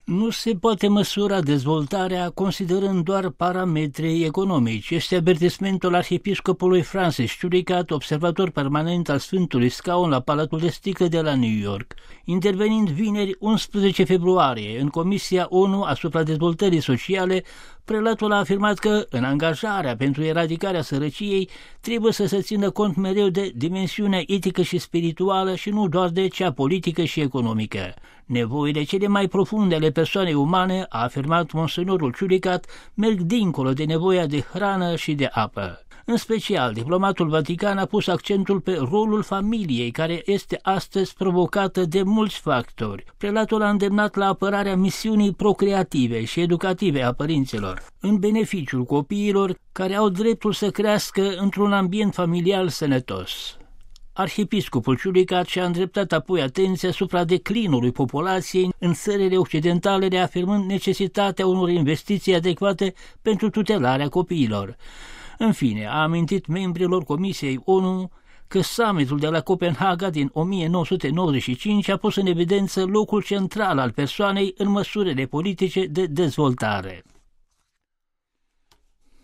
Nu se poate măsura dezvoltarea considerând doar parametri economici. Este avertismentul arhiepiscopului Francis Churicat, observator permanent al Sfântului Scaun la Palatul de Sticlă de la New York. Intervenind vineri 11 februarie în Comisia ONU asupra dezvoltării sociale, prelatul a afirmat că în angajarea pentru eradicarea sărăciei trebuie să se țină cont mereu de dimensiunea etică și spirituală și nu doar de cea politică și economică. Nevoile cele mai profunde ale persoanei umane, a afirmat monsenorul Churicat, merg dincolo de nevoia de hrană și de apă. În special, diplomatul Vatican a pus accentul pe rolul familiei, care este astăzi provocată de mulți factori. Prelatul a îndemnat la apărarea misiunii procreative și educative a părinților, în beneficiul copiilor care au dreptul să crească într-un ambient familial sănătos. Arhiepiscopul Churicat și-a îndreptat apoi atenția asupra declinului populației în țările occidentale, reafirmând necesitatea unor investiții adecvate pentru tutelarea copiilor. În fine, a amintit membrilor Comisiei ONU că summitul de la Copenhaga din 1995 a pus în evidență locul central al persoanei în măsurile politice de dezvoltare.